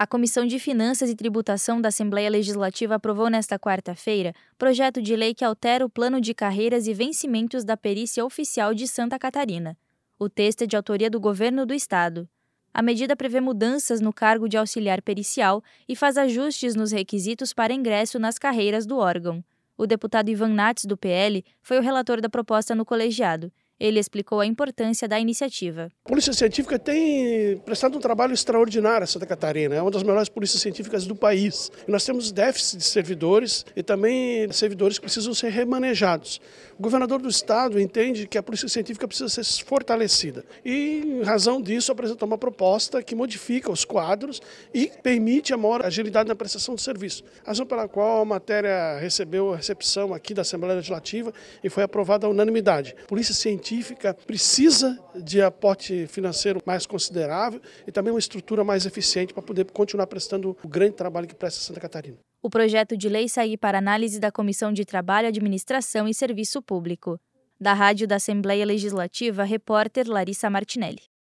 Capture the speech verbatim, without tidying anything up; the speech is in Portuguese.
A Comissão de Finanças e Tributação da Assembleia Legislativa aprovou nesta quarta-feira projeto de lei que altera o plano de carreiras e vencimentos da Perícia Oficial de Santa Catarina. O texto é de autoria do Governo do Estado. A medida prevê mudanças no cargo de auxiliar pericial e faz ajustes nos requisitos para ingresso nas carreiras do órgão. O deputado Ivan Nats, do P L, foi o relator da proposta no colegiado. Ele explicou a importância da iniciativa. A Polícia Científica tem prestado um trabalho extraordinário a Santa Catarina, é uma das melhores polícias científicas do país. E nós temos déficit de servidores e também servidores que precisam ser remanejados. O governador do estado entende que a Polícia Científica precisa ser fortalecida e, em razão disso, apresentou uma proposta que modifica os quadros e permite a maior agilidade na prestação de serviço. Razão pela qual a matéria recebeu a recepção aqui da Assembleia Legislativa e foi aprovada à unanimidade. A Polícia Científica precisa de aporte financeiro mais considerável e também uma estrutura mais eficiente para poder continuar prestando o grande trabalho que presta Santa Catarina. O projeto de lei segue para análise da Comissão de Trabalho, Administração e Serviço Público. Da Rádio da Assembleia Legislativa, repórter Larissa Martinelli.